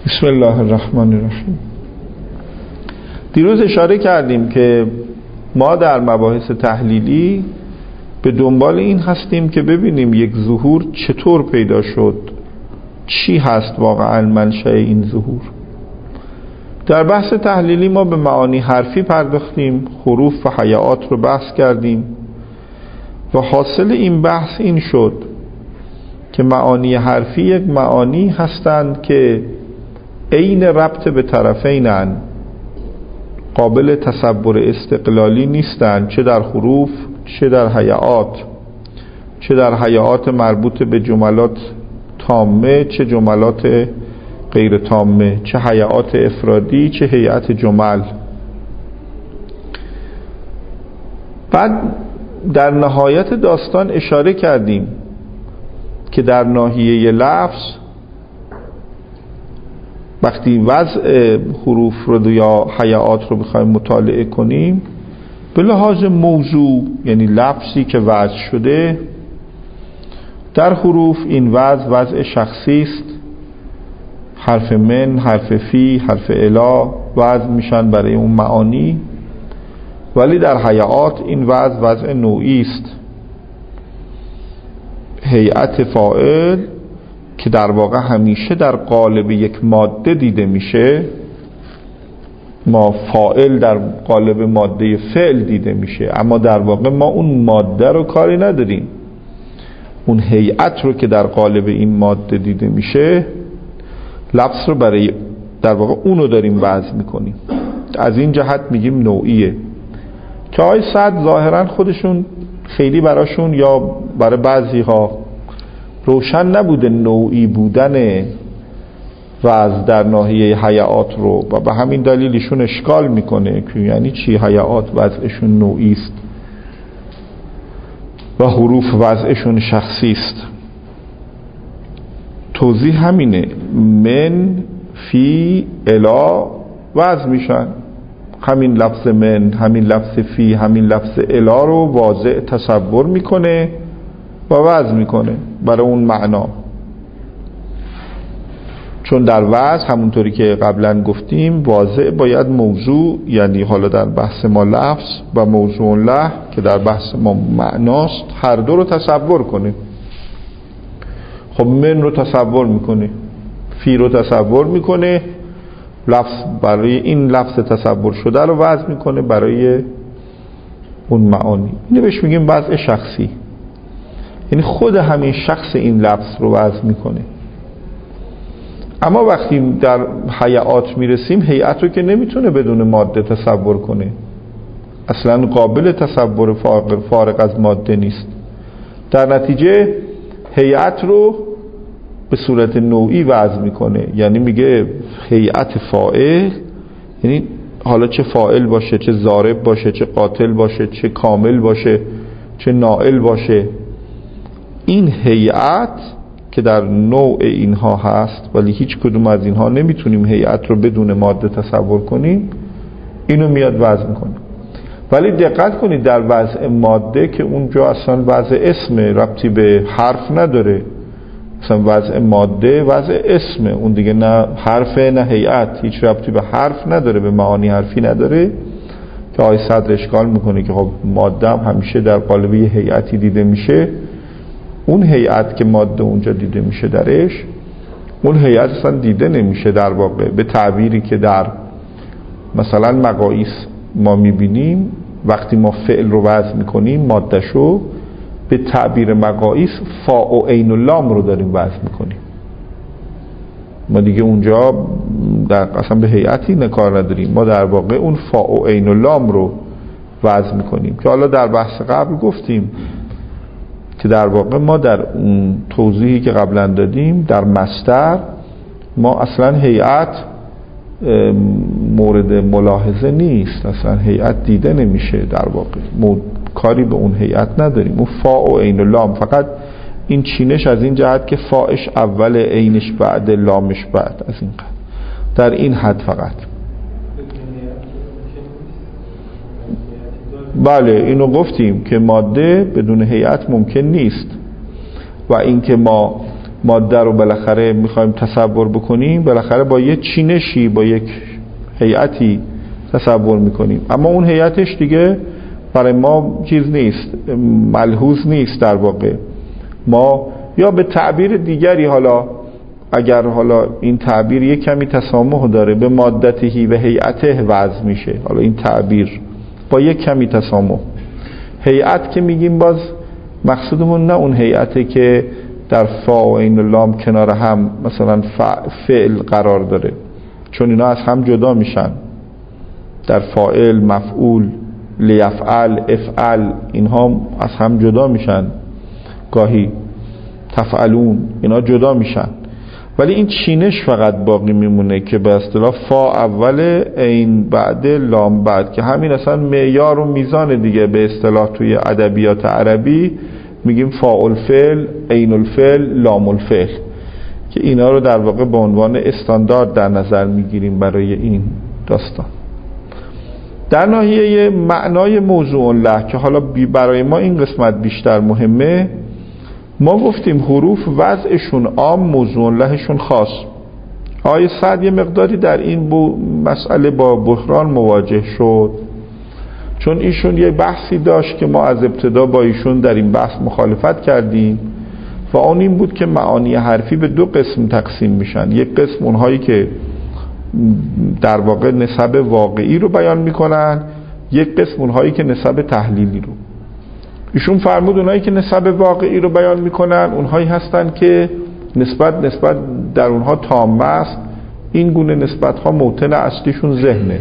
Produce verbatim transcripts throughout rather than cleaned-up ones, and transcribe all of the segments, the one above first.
بسم الله الرحمن الرحیم. دیروز اشاره کردیم که ما در مباحث تحلیلی به دنبال این هستیم که ببینیم یک ظهور چطور پیدا شد، چی هست واقعا منشأ این ظهور. در بحث تحلیلی ما به معانی حرفی پرداختیم، حروف و هیئات رو بحث کردیم و حاصل این بحث این شد که معانی حرفی یک معانی هستند که عین ربط به طرفینن، قابل تصور استقلالی نیستند، چه در حروف چه در هیئات، چه در هیئات مربوط به جملات تامه چه جملات غیر تامه، چه هیئات افرادی چه هیئت جمل. بعد در نهایت داستان اشاره کردیم که در ناحیه لفظ وقتی وضع حروف رو یا هیئات رو بخوایم مطالعه کنیم، به لحاظ موضوع یعنی لفظی که وضع شده در حروف، این وضع وضع شخصی است. حرف من، حرف فی، حرف الی وضع میشن برای اون معانی، ولی در هیئات این وضع وضع نوعی است. هیئت فاعل که در واقع همیشه در قالب یک ماده دیده میشه، ما فاعل در قالب ماده فعل دیده میشه، اما در واقع ما اون ماده رو کاری نداریم. اون هیئت رو که در قالب این ماده دیده میشه، لفظ رو برای در واقع اونو داریم وضع میکنیم. از این جهت میگیم نوعیه، که آقای سعد ظاهرا خودشون خیلی براشون یا برای بعضی ها روشن نبوده نوعی بودن وضع در ناحیه هیئات رو، و به همین دلیل ایشون اشکال میکنه که یعنی چی هیئات وضعشون نوعی است و حروف وضعشون شخصی است. توضیح همینه، من، فی، الی وضع میشن. همین لفظ من، همین لفظ فی، همین لفظ الی رو واضع تصور میکنه و وضع میکنه برای اون معنا، چون در وضع همونطوری که قبلا گفتیم واضع باید موضوع، یعنی حالا در بحث ما لفظ و موضوع له که در بحث ما معناست، هر دو رو تصور کنه. خب من رو تصور میکنه، فی رو تصور میکنه، لفظ برای این لفظ تصور شده رو وضع میکنه برای اون معانی. اینو بهش میگیم وضع شخصی، یعنی خود همین شخص این لفظ رو وضع میکنه. اما وقتی در هیئات میرسیم، هیئت رو که نمیتونه بدون ماده تصور کنه، اصلا قابل تصور فارغ از ماده نیست. در نتیجه هیئت رو به صورت نوعی وضع میکنه، یعنی میگه هیئت فاعل، یعنی حالا چه فاعل باشه، چه ضارب باشه، چه قاتل باشه، چه کامل باشه، چه نائل باشه، این هیئت که در نوع اینها هست، ولی هیچ کدوم از اینها نمیتونیم هیئت رو بدون ماده تصور کنیم، اینو میاد وضع میکنه. ولی دقت کنید در وضع ماده که اونجا اصلا وضع اسم، ربطی به حرف نداره، اصلا وضع ماده وضع اسمه، اون دیگه نه حرفه نه هیئت، هیچ ربطی به حرف نداره، به معانی حرفی نداره. که آقای صدر اشکال میکنه که خب ماده هم همیشه در قالب یه هیئتی دیده میشه، اون هیئت که ماده اونجا دیده میشه درش، اون هیئت اصلا دیده نمیشه در واقع. به تعبیری که در مثلا مقاییس ما میبینیم، وقتی ما فعل رو وضع میکنیم مادهشو، به تعبیر مقاییس فا و عین و لام رو داریم وضع میکنیم. ما دیگه اونجا در اصلا به هیئتی نکار نداریم، ما در واقع اون فا و عین و لام رو وضع میکنیم. که حالا در بحث قبل گفتیم که در واقع ما در اون توضیحی که قبلا دادیم در مصدر، ما اصلا هیئت مورد ملاحظه نیست، اصلا هیئت دیده نمیشه، در واقع کاری به اون هیئت نداریم. اون فا و عین و لام، فقط این چینش از این جهت که فاش اول، عینش بعد، لامش بعد، از این قدر، در این حد فقط. بله اینو گفتیم که ماده بدون هیئت ممکن نیست، و اینکه ما ماده رو بالاخره میخوایم تصور بکنیم، بالاخره با یه چینشی، با یک هیئتی تصور میکنیم، اما اون هیئتش دیگه برای ما چیز نیست، ملحوظ نیست. در واقع ما یا به تعبیر دیگری، حالا اگر حالا این تعبیر یک کمی تسامح داره، به مادته و هیئته وضع میشه. حالا این تعبیر با یک کمی تسامح. هیئت که میگیم باز مقصودمون نه اون هیئته که در فا و عین و لام کنار هم مثلا فعل قرار داره، چون اینا از هم جدا میشن. در فاعل، مفعول، لیفعل، افعل، اینها از هم جدا میشن. گاهی تفعلون، اینا جدا میشن، ولی این چینش فقط باقی میمونه که به اصطلاح فا اول، عین بعد، لام بعد، که همین اصلا معیار و میزان دیگه به اصطلاح توی ادبیات عربی میگیم فاء الفعل، عین الفعل، لام الفعل، که اینا رو در واقع به عنوان استاندارد در نظر میگیریم برای این داستان. در ناحیه معنای موضوع له که حالا برای ما این قسمت بیشتر مهمه، ما گفتیم حروف وضعشون عام، موضوع لهشون خاص. آقای سعد یه مقداری در این مسئله با بحران مواجه شد، چون ایشون یه بحثی داشت که ما از ابتدا با ایشون در این بحث مخالفت کردیم و اون این بود که معانی حرفی به دو قسم تقسیم میشن. یک قسم اونهایی که در واقع نسب واقعی رو بیان میکنن، یک قسم اونهایی که نسب تحلیلی رو. ایشون فرمود اونهایی که نسب واقعی رو بیان میکنن اونهایی هستن که نسبت نسبت در اونها تامه است. این گونه نسبت ها موطن اصلیشون ذهنه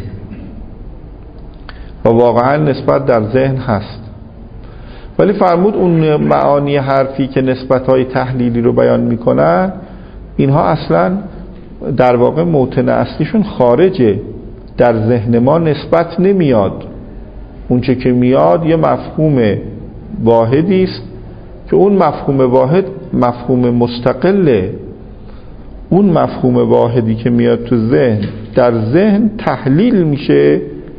و واقعا نسبت در ذهن هست. ولی فرمود اون معانی حرفی که نسبت های تحلیلی رو بیان میکنن، اینها اصلا در واقع موطن اصلیشون خارجه، در ذهن ما نسبت نمیاد. اون چه که میاد یه مفهوم واحدی است که اون مفهوم واحد مفهوم مستقله. اون مفهوم واحدی که میاد تو ذهن، در ذهن تحلیل میشه،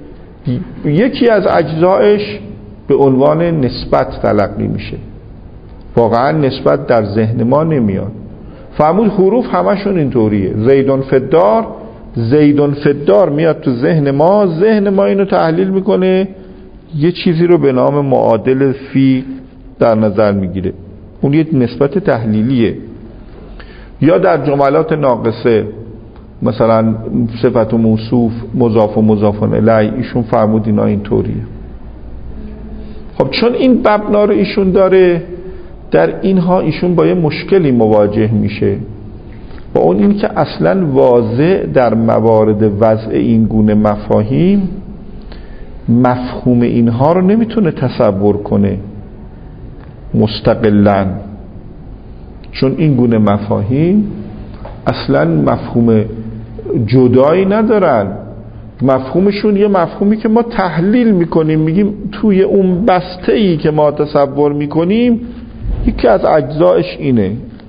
یکی از اجزایش به عنوان نسبت تلقی میشه. واقعا نسبت در ذهن ما نمیاد. فرمود حروف همشون اینطوریه. زیدون فدار، زیدون فدار میاد تو ذهن ما، ذهن ما اینو تحلیل میکنه، یه چیزی رو به نام معادل فی در نظر میگیره. اون یه نسبت تحلیلیه. یا در جملات ناقصه، مثلا صفت و موصوف، مضاف و مضاف الیه، ایشون فرمود اینا اینطوریه. خب چون این مبنا رو ایشون داره، در اینها ایشون با یه مشکلی مواجه میشه، و اون این که اصلا واضح در موارد وضع این گونه مفاهیم مفهوم اینها رو نمیتونه تصور کنه مستقلاً، چون این گونه مفاهیم اصلا مفهوم جدایی ندارن. مفهومشون یه مفهومی که ما تحلیل میکنیم، میگیم توی اون بسته‌ای که ما تصور میکنیم یکی از اجزایش اینه،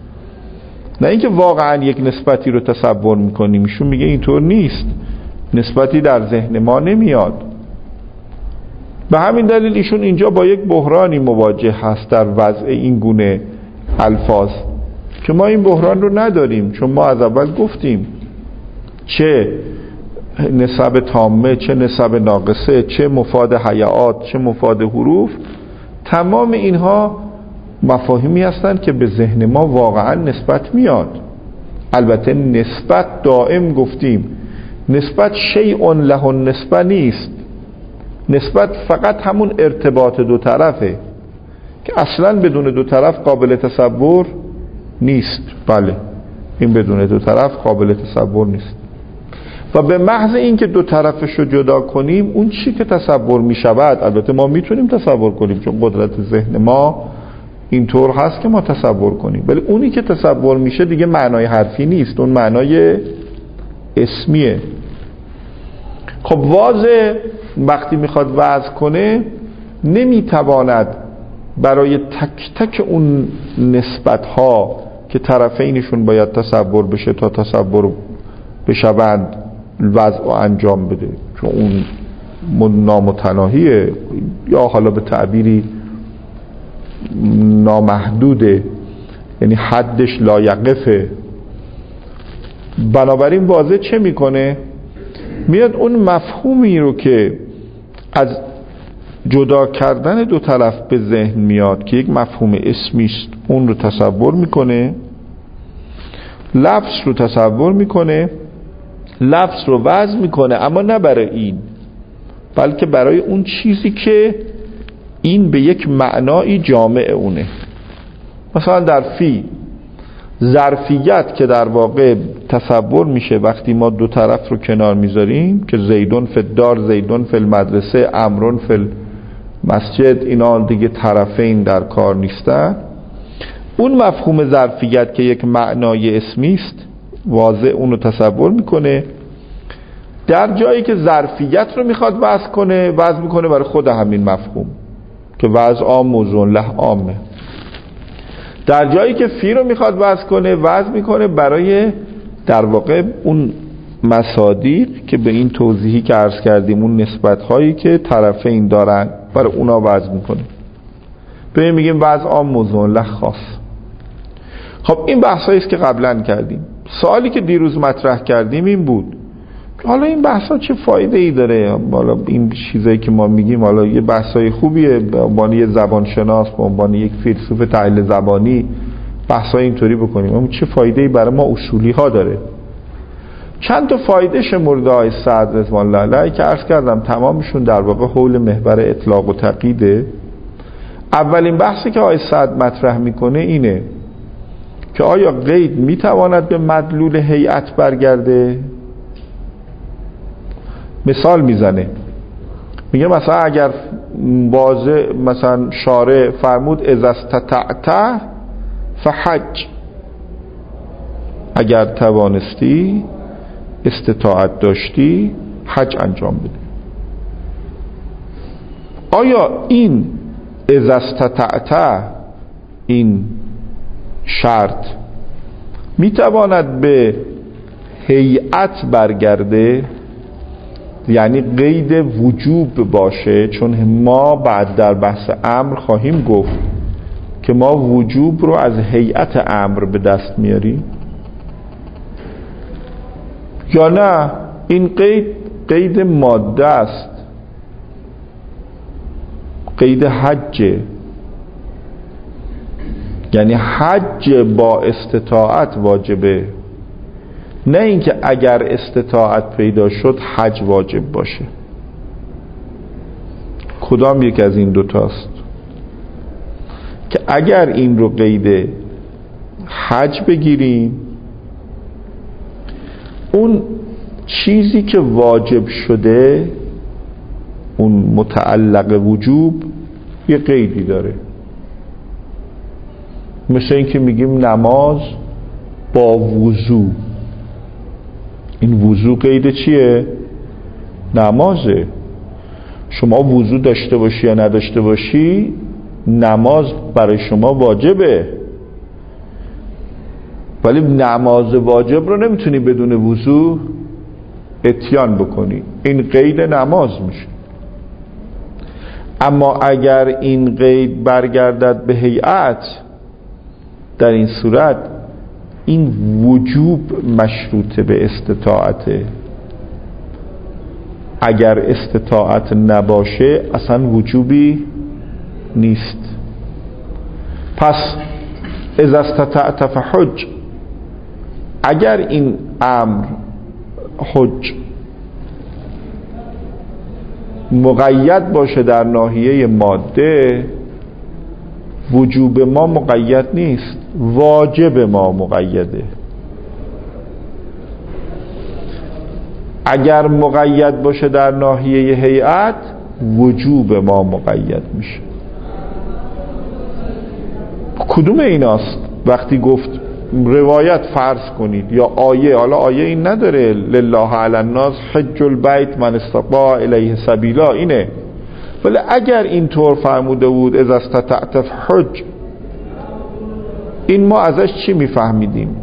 نه اینکه واقعا یک نسبتی رو تصور میکنیم. ایشون میگه اینطور نیست، نسبتی در ذهن ما نمیاد. به همین دلیل ایشون اینجا با یک بحرانی مواجه هست در وضع این گونه الفاظ که ما این بحران رو نداریم، چون ما از اول گفتیم چه نسب تامه، چه نسب ناقصه، چه مفاد حیات، چه مفاد حروف، تمام اینها مفاهیمی هستند که به ذهن ما واقعا نسبت میاد. البته نسبت دائم گفتیم نسبت شیء له نسبه نیست. نسبت فقط همون ارتباط دو طرفه که اصلا بدون دو طرف قابل تصور نیست. بله، این بدون دو طرف قابل تصور نیست. و به محض اینکه دو طرفش رو جدا کنیم، اون چی که تصور می شود، البته ما میتونیم تصور کنیم چون قدرت ذهن ما اینطور هست که ما تصور کنیم، ولی اونی که تصور میشه دیگه معنای حرفی نیست، اون معنای اسمیه. خب واضح وقتی میخواد وضع کنه نمیتواند برای تک تک اون نسبت ها که طرفینشون باید تصور بشه تا تصور بشوند وضع و انجام بده، چون اون نامتناهیه، یا حالا به تعبیری نامحدوده. یعنی حدش لایقفه. بنابراین واضح چه میکنه؟ میاد اون مفهومی رو که از جدا کردن دو طرف به ذهن میاد که یک مفهوم اسمی است، اون رو تصور میکنه، لفظ رو تصور میکنه، لفظ رو وضع میکنه، اما نه برای این، بلکه برای اون چیزی که این به یک معنای جامع اونه. مثلا در فی ظرفیت که در واقع تصور میشه وقتی ما دو طرف رو کنار میذاریم که زیدون فی الدار، زیدون فی المدرسه، امرون فی المسجد، اینا دیگه طرفین در کار نیستن. اون مفهوم ظرفیت که یک معنای اسمی است واضح اون رو تصور میکنه. در جایی که ظرفیت رو میخواد وضع کنه، وضع میکنه برای خود همین مفهوم که وضع عام موضوع له عامه. در جایی که فی رو میخواد وضع کنه، وضع میکنه برای در واقع اون مصادیق که به این توضیحی که عرض کردیم، اون نسبت هایی که طرفین دارن برای اونا وضع میکنه. به این میگیم وضع عام موضوع له خاص. خب این بحثایی است که قبلا کردیم. سوالی که دیروز مطرح کردیم این بود حالا این بحثا چه فایده ای داره؟ حالا این چیزایی که ما میگیم حالا یه بحثای خوبیه به عنوان یه زبانشناس، به عنوان یک فیلسوف تحلیل زبانی بحثای اینطوری بکنیم، اما چه فایده ای برای ما اصولی ها داره؟ چند تا فایده شمرده آقای سعد رضوان الله علیه که عرض کردم تمامشون در واقع حول محور اطلاق و تقییده. اولین بحثی که آقای سعد مطرح میکنه اینه که آیا قید میتواند به مدلول هیئت برگرده؟ مثال میزنه، میگه مثلا اگر واضح مثلا شارع فرمود اذا استطعت فحج، اگر توانستی، استطاعت داشتی، حج انجام بده. آیا این اذا استطعت، این شرط میتواند به هیئت برگرده؟ یعنی قید وجوب باشه؟ چون ما بعد در بحث امر خواهیم گفت که ما وجوب رو از هیئت امر به دست میاریم، یا نه این قید قید ماده است، قید حج، یعنی حج با استطاعت واجبه، نه اینکه اگر استطاعت پیدا شد حج واجب باشه. کدام یک از این دوتاست؟ که اگر این رو قید حج بگیریم، اون چیزی که واجب شده، اون متعلق وجوب، یه قیدی داره. مثل این که میگیم نماز با وضو، این وضو قید چیه؟ نمازه. شما وضو داشته باشی یا نداشته باشی، نماز برای شما واجبه، ولی نماز واجب رو نمیتونی بدون وضو اتیان بکنی، این قید نماز میشه. اما اگر این قید برگردد به هیئت، در این صورت این وجوب مشروط به استطاعته. اگر استطاعت نباشه اصلا وجوبی نیست. پس اذا استطعت فحج، اگر این امر حج مقید باشه در ناحیه ماده، وجوب ما مقید نیست، واجب ما مقیده. اگر مقید باشه در ناحیه هیئت، وجوب ما مقید میشه. کدوم ایناست؟ وقتی گفت روایت فرض کنید یا آیه، حالا آیه این نداره لله علی الناس حج البیت من استطاع الیه سبیلا، اینه. ولی اگر اینطور فرموده بود اذا استطعت فحج، این ما ازش چی میفهمیدیم؟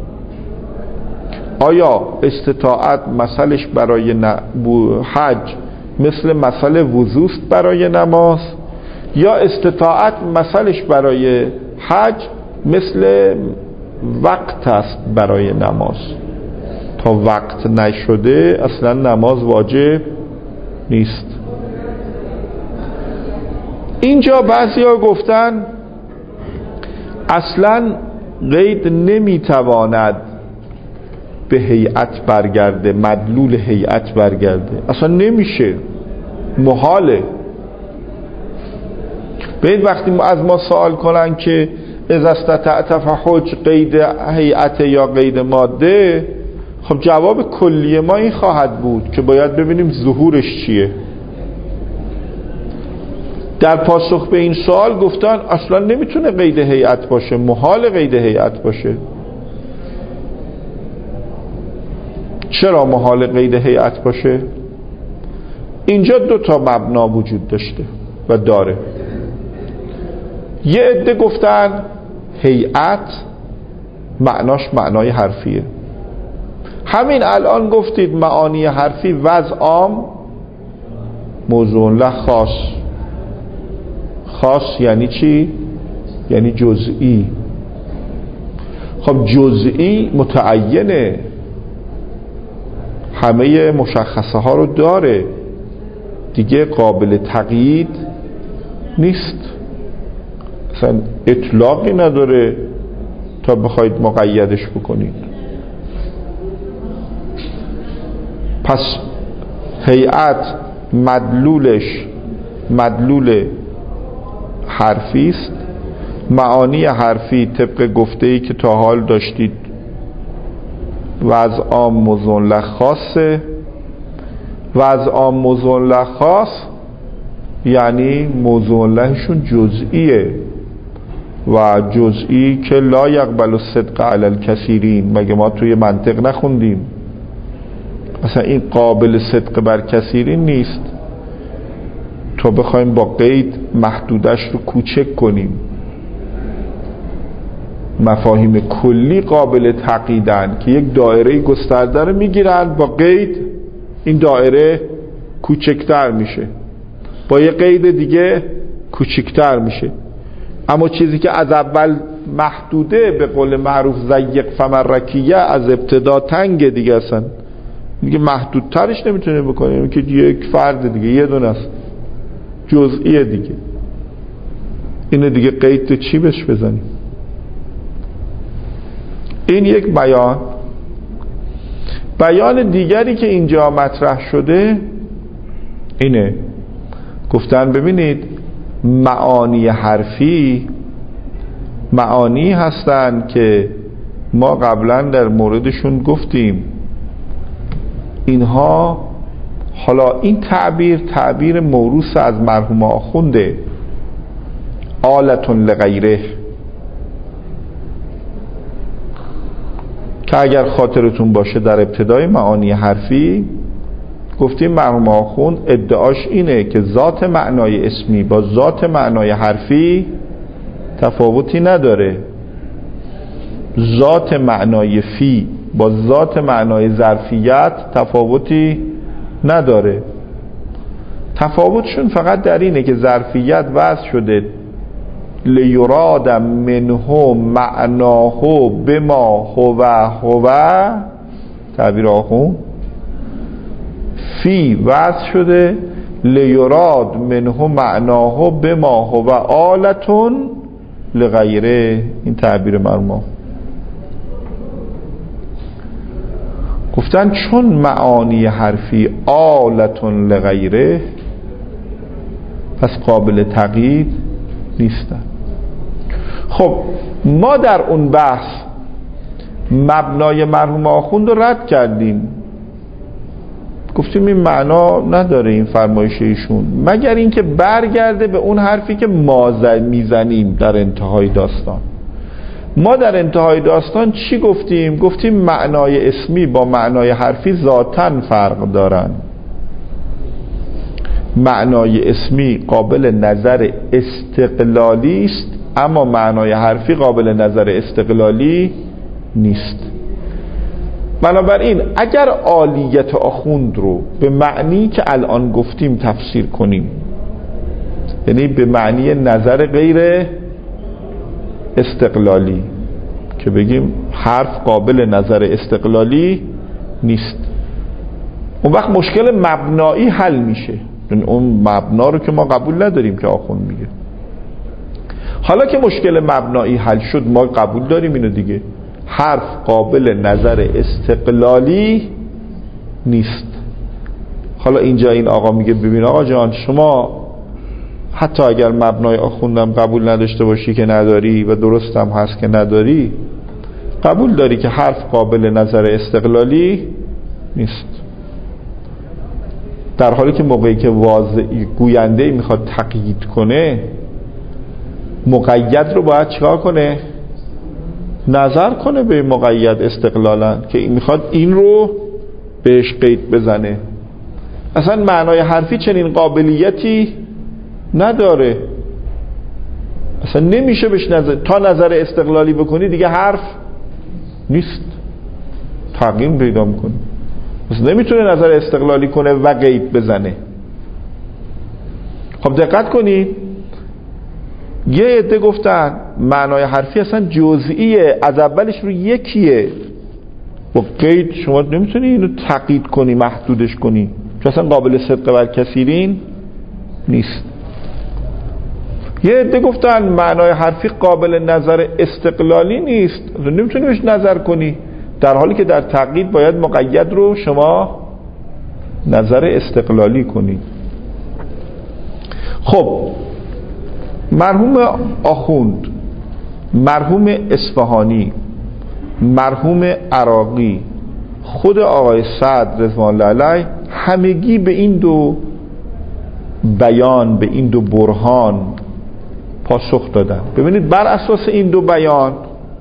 آیا استطاعت مثلش برای حج مثل مثل وضوست برای نماز، یا استطاعت مثلش برای حج مثل وقت است برای نماز. تا وقت نشده اصلا نماز واجب نیست. اینجا بعضیا گفتن اصلا قید نمیتواند به هیئت برگرده، مدلول هیئت برگرده، اصلا نمیشه، محاله. ببین وقتی از ما سوال کنن که اذا استطعت فحج قید هیئت یا قید ماده، خب جواب کلی ما این خواهد بود که باید ببینیم ظهورش چیه. در پاسخ به این سوال گفتن اصلا نمیتونه قید هیئت باشه، محال قید هیئت باشه. چرا محال قید هیئت باشه؟ اینجا دو تا مبنا وجود داشته و داره. یه عده گفتن هیئت معناش معنای حرفیه. همین الان گفتید معانی حرفی وضع عام موضوع له خاص. خاص یعنی چی؟ یعنی جزئی. خب جزئی متعینه، همه مشخصه ها رو داره دیگه، قابل تقیید نیست، اصلا اطلاقی نداره تا بخواید مقیدش بکنید. پس هیئت مدلولش مدلول حرفی است. معانی حرفی طبق گفته‌ای که تا حال داشتید وضع عام موضوع له خاصه. وضع عام موضوع له خاص یعنی موضوع لهشون جزئیه و جزئی که لا یقبل الصدق علی الکثیرین. مگه ما توی منطق نخوندیم مثلا این قابل صدق بر کثیرین نیست، تا بخوایم با قید محدودش رو کوچک کنیم. مفاهیم کلی قابل تقییدن که یک دایره گسترده رو میگیرن، با قید این دایره کوچکتر میشه، با یه قید دیگه کوچکتر میشه. اما چیزی که از اول محدوده، به قول معروف ضیق فمرکیه، از ابتدا تنگ دیگه، اصلا دیگه محدودترش نمیتونه بکنیم که یک فرد دیگه یه دونه است، جزئیه دیگه. اینه دیگه قید چی بهش بزنیم؟ این یک بیان. بیان دیگری که اینجا مطرح شده اینه، گفتن ببینید معانی حرفی معانی هستن که ما قبلا در موردشون گفتیم اینها، حالا این تعبیر تعبیر موروث از مرحوم آخونده، آلتون لغیره، که اگر خاطرتون باشه در ابتدای معانی حرفی گفتیم مرحوم آخوند ادعاش اینه که ذات معنای اسمی با ذات معنای حرفی تفاوتی نداره، ذات معنای فی با ذات معنای ظرفیت تفاوتی نداره. تفاوتشون فقط در اینه که ظرفیت وضع شده لیراد منه معناه بما هو هو، تعبیر آخون، فی وضع شده لیراد منه معناه بما هو آلتون لغیره. این تعبیر مرموم. گفتن چون معانی حرفی آلتون لغیره پس قابل تقیید نیستن. خب ما در اون بحث مبنای مرحوم آخوند رو رد کردیم، گفتیم این معنا نداره این فرمایش ایشون، مگر اینکه برگرده به اون حرفی که ما میزنیم در انتهای داستان. ما در انتهای داستان چی گفتیم؟ گفتیم معنای اسمی با معنای حرفی ذاتاً فرق دارن. معنای اسمی قابل نظر استقلالی است، اما معنای حرفی قابل نظر استقلالی نیست. بنابراین اگر عالیت آخوند رو به معنی که الان گفتیم تفسیر کنیم، یعنی به معنی نظر غیر استقلالی که بگیم حرف قابل نظر استقلالی نیست. اون وقت مشکل مبنایی حل میشه. اون مبنا رو که ما قبول نداریم که آخوند میگه. حالا که مشکل مبنایی حل شد، ما قبول داریم اینو دیگه، حرف قابل نظر استقلالی نیست. حالا اینجا این آقا میگه ببین آقا جان، شما حتی اگر مبنای آخوندم قبول نداشته باشی که نداری و درستم هست که نداری، قبول داری که حرف قابل نظر استقلالی نیست. در حالی که موقعی که واضح گوینده میخواد تقیید کنه، مقید رو باید چیکار کنه؟ نظر کنه به مقید استقلالا، که این میخواد این رو بهش قید بزنه. اصلا معنای حرفی چنین قابلیتی نداره، اصلا نمیشه بهش نظر. تا نظر استقلالی بکنی دیگه حرف نیست، تغییر پیدا میکنه. پس نمیتونه نظر استقلالی کنه و قید بزنه. خب دقت کنید، یه عده گفتن معنای حرفی اصلا جزئیه، از اولش رو یکیه، با قید شما نمیتونی اینو تقیید کنی، محدودش کنی، چون اصلا قابل صدق بر کثیرین نیست. یه عده گفتن معنای حرفی قابل نظر استقلالی نیست، نمیتونی بهش نظر کنی، در حالی که در تقیید باید مقید رو شما نظر استقلالی کنی. خب مرحوم آخوند، مرحوم اصفهانی، مرحوم عراقی، خود آقای سعد رضوان الله علیه، همگی به این دو بیان، به این دو برهان پاسخ دادن. ببینید بر اساس این دو بیان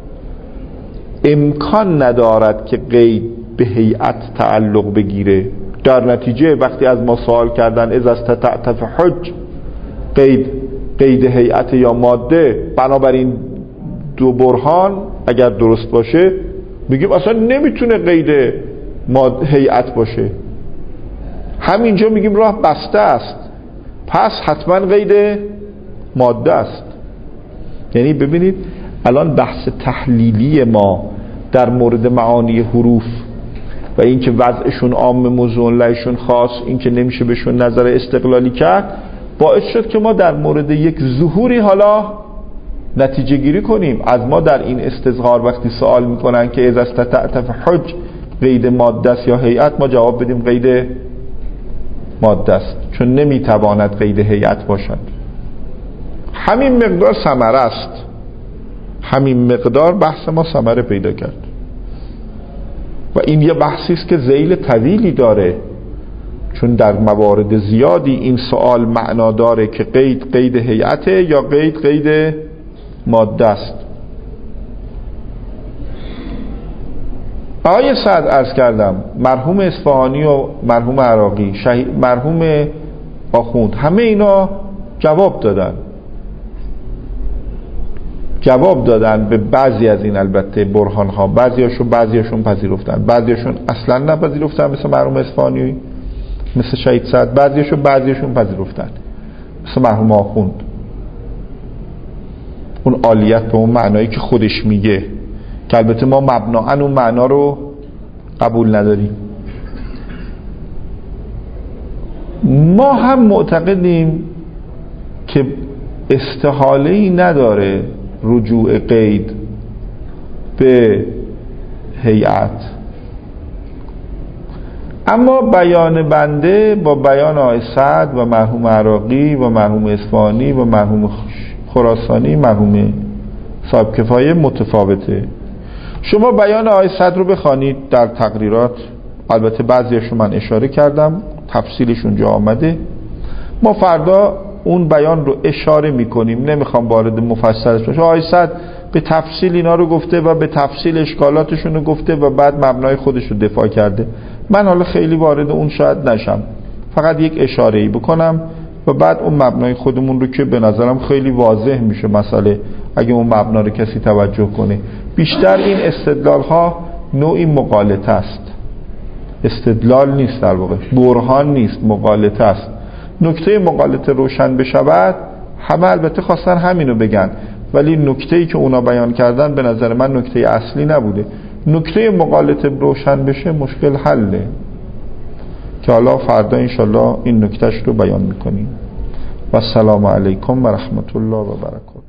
امکان ندارد که قید به هیئت تعلق بگیره. در نتیجه وقتی از ما سوال کردن اذا استطعت حج، قید قید هیئت یا ماده، بنابراین دو برهان اگر درست باشه میگیم اصلا نمیتونه قید ماده هیئت باشه، همینجا میگیم راه بسته است، پس حتما قید ماده است. یعنی ببینید الان بحث تحلیلی ما در مورد معانی حروف و اینکه وضعشون عام موضوع لایشون خاص، اینکه نمیشه بهشون نظر استقلالی کرد، باعث شد که ما در مورد یک ظهوری حالا نتیجه گیری کنیم. از ما در این استظهار وقتی سوال میکنن که اذا استطعت حج قید ماده است یا هیئت، ما جواب بدیم قید ماده است، چون نمیتواند قید هیئت باشد. همین مقدار ثمره است، همین مقدار بحث ما ثمره پیدا کرد و این یه بحثی است که ذیل طویلی داره، چون در موارد زیادی این سوال معنا داره که قید قید هیئته یا قید قید ماده است. آیه سعد عرض کردم، مرحوم اصفهانی و مرحوم عراقی، مرحوم آخوند، همه اینا جواب دادن جواب دادن به بعضی از این البته برهان ها. بعضیاشون بعضیاشون پذیرفتن، بعضیاشون اصلا نپذیرفتن مثل مرحوم اصفهانی، مثل شهید سعد، بعضیاشون بعضیاشون پذیرفتن مثل مرحوم آخوند. اون عالیت به اون معنایی که خودش میگه، که البته ما مبناً اون معنا رو قبول نداریم. ما هم معتقدیم که استحاله‌ای نداره رجوع قید به هیئت، اما بیان بنده با بیان آقای سعد و مرحوم عراقی و مرحوم اصفهانی و مرحوم خراسانی، مرحوم صاحب کفایه متفاوته. شما بیان آقای سعد رو بخوانید در تقریرات، البته بعضیشون من اشاره کردم، تفصیلشون جا آمده. ما فردا اون بیان رو اشاره میکنیم، نمیخوام وارد مفصلش بشم. آقای سعد به تفصیل اینا رو گفته و به تفصیل اشکالاتشون رو گفته و بعد مبنای خودش رو دفاع کرده. من حالا خیلی وارد اون شاید نشم، فقط یک اشاره‌ای بکنم و بعد اون مبنای خودمون رو که به نظرم خیلی واضح میشه مسئله اگه اون مبنا رو کسی توجه کنه. بیشتر این استدلال ها نوعی مغالطه است، استدلال نیست، در واقع برهان نیست، مغالطه است. نکته مغالطه روشن بشود، همه البته خواستن همینو بگن، ولی نکته‌ای که اونا بیان کردن به نظر من نکته اصلی نبوده. نکته مقالطه روشن بشه مشکل حله، که حالا فردا انشالله این نکتهش رو بیان میکنیم. و السلام علیکم و رحمت الله و برکاته.